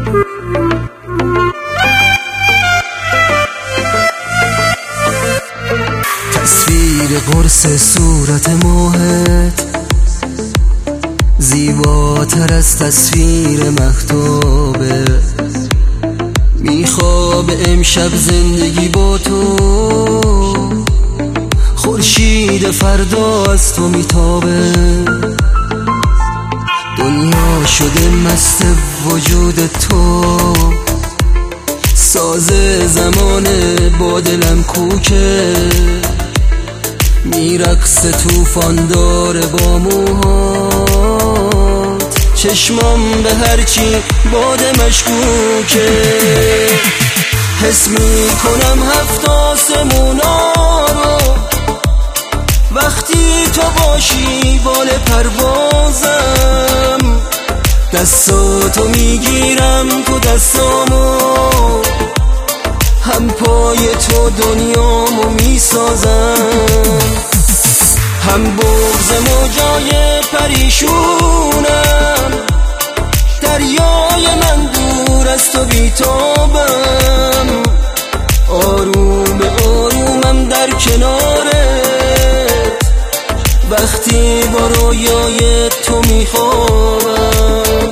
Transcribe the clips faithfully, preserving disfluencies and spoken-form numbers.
تصویر قرص صورت ماهت زیباتر از تصویر مهتابه. میخواب امشب زندگی با تو، خورشید فردا از تو میتابه. دنیا شده مست وجود تو، ساز زمانه با دلم کوکه. میرقص توفان داره با موهات، چشمام به هرچی باد مشکوکه. حس میکنم هفت آسمونا رو، وقتی تو باشی بال پروازم. دستاتو میگیرم تو دستامو، هم پای تو دنیامو میسازم. هم بغض موجای پریشونم، دریای من دور از تو بیتابم. آروم آرومم در کنارت، وقتی با رویای تو میخوابم.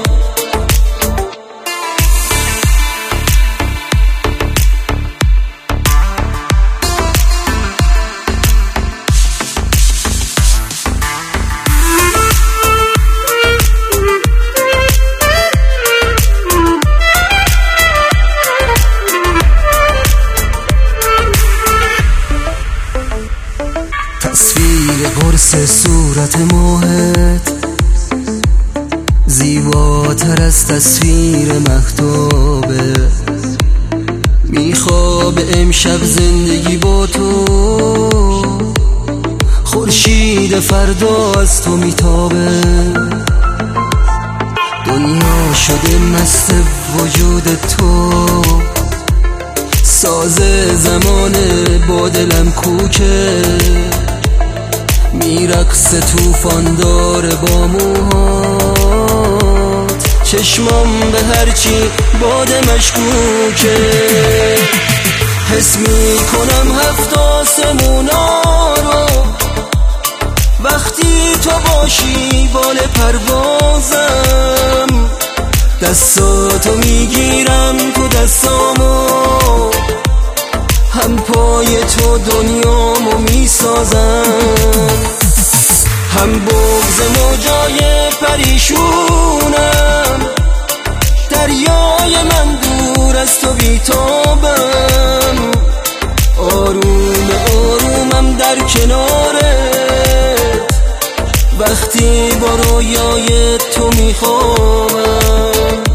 تصویر قرص صورت ماهت زیباتر از تصویر مهتابه. میخواب امشب زندگی با تو، خورشید فردا از تو میتابه. دنیا شده مست وجود تو، ساز زمانه با دلم کوکه. میرقص توفان داره با موهات، چشمام به هرچی باد مشکوکه. حس میکنم هفت آسمونا رو، وقتی تو باشی بال پروازم. دستاتو میگیرم تو دستامو، هم پای تو دنیامو میسازم. هم بغض موجای پریشونم، دریای من دور از تو بیتابم. آروم آرومم در کنارت، وقتی با رویای تو میخوابم.